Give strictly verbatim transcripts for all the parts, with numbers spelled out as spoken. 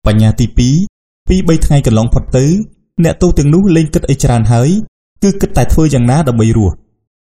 បញ្ញាទីពីរពីបីថ្ងៃកន្លងផុតទៅអ្នកទោសទាំងនោះលែងគិតអីច្រើនហើយគឺគិតតែធ្វើយ៉ាងណាដើម្បីរស់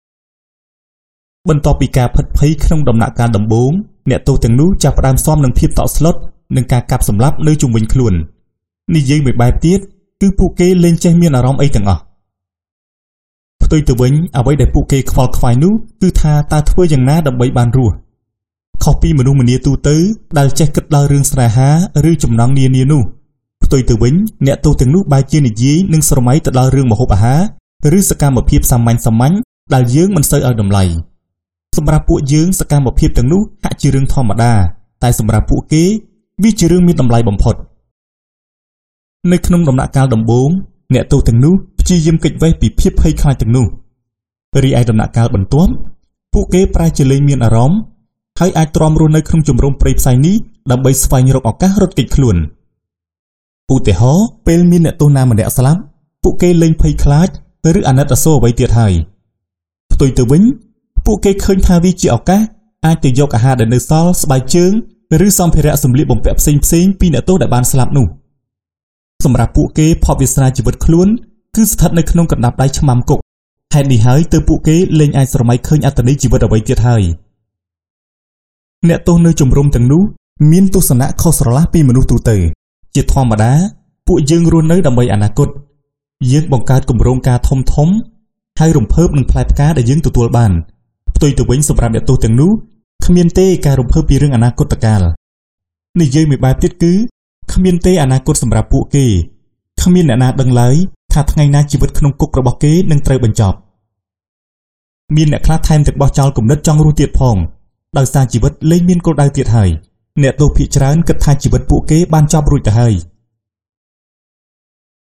បន្ទាប់ពីការផិតភ័យក្នុងដំណាក់កាលដំបូងអ្នកទោសទាំងនោះចាប់ផ្ដើមស៊ាំនឹងភាពតក់ស្លុតនិងការកាប់សម្លាប់នៅជុំវិញខ្លួននិយាយមួយបែបទៀតគឺពួកគេលែងចេះមានអារម្មណ៍អីទាំងអស់ផ្ទុយទៅវិញអ្វីដែលពួកគេខ្វល់ខ្វាយនោះគឺថាតើធ្វើយ៉ាងណាដើម្បីបានរស់ខុសពីមនុស្សម្នាទូទៅដែលចេះគិតដល់រឿងស្នេហាឬចំណងនានានោះផ្ទុយទៅវិញអ្នកទោសទាំងនោះបែរជានិយាយនិងស្រមៃទៅដល់រឿងម្ហូបអាហារឬសកម្មភាពសាមញ្ញសាមញ្ញដែលយើងមិនសូវឲ្យតម្លៃសម្រាប់ពួកយើងសកម្មភាពទាំងនោះហាក់ជារឿងធម្មតាតែសម្រាប់ពួកគេវាជារឿងមានតម្លៃបំផុតនៅក្នុងដំណាក់កាលដំបូងអ្នកទោសទាំងនោះព្យាយាមគេចវេះពីភាពភ័យខ្លាចទាំងនោះរីឯដំណាក់កាលបន្ទាប់ពួកគេប្រែជាលែងមានអារម្មណ៍ហើយអាចទ្រាំរស់នៅក្នុងជំរំព្រៃផ្សៃនេះដើម្បីស្វែងរកឱកាសរត់គេចខ្លួនឧទាហរណ៍ពេលមានអ្នកទោសណាម្នាក់ស្លាប់ពួកគេលែងភ័យខ្លាចឬអាណិតអាសូរអ្វីទៀតហើយផ្ទុយទៅវិញពួកគេឃើញថាវាជាឱកាសអាចទៅយកអាហារដែលនៅសល់ស្បែកជើងឬសម្ភារៈសម្លៀកបំពាក់ផ្សេងផ្សេងពីអ្នកទោសដែលបានស្លាប់នោះសម្រាប់ពួកគេភពវាសនាជីវិតខ្លួនគឺស្ថិតនៅក្នុងកណ្ដាប់ដៃឆ្មាំគុកហេតុនេះហើយទើបពួកគេលែងអាចស្រមៃឃើញអត្ថន័យជីវិតអ្វីទៀតហើយអ្នកទោសនៅជំរំទាំងនោះមានទស្សនៈខុសស្រឡះពីមនុស្សទូទៅជាធម្មតាពួកយើងរស់នៅដើម្បីអនាគតយើងបង្កើតគម្រោងការធំធំហើយរំភើបនឹងផ្លែផ្កាដែលយើងទទួលបានផ្ទុយទៅវិញសម្រាប់អ្នកទោសទាំងនោះគ្មានទេការរំភើបពីរឿងអនាគតកាលនិយាយមួយបែបទៀតគឺគ្មានទេអនាគតសម្រាប់ពួកគេគ្មានអ្នកណាដឹងឡើយថាថ្ងៃណាជីវិតក្នុងគុករបស់គេនឹងត្រូវបញ្ចប់មានអ្នកខ្លះថែមទាំងបោះចោលគំនិតចង់រស់ទៀតផងដោយសារជីវិតលែងមានគោលដៅទៀតហើយអ្នកទោសភាគច្រើនគិតថាជីវិតពួកគេបានចប់រួចទៅហើយ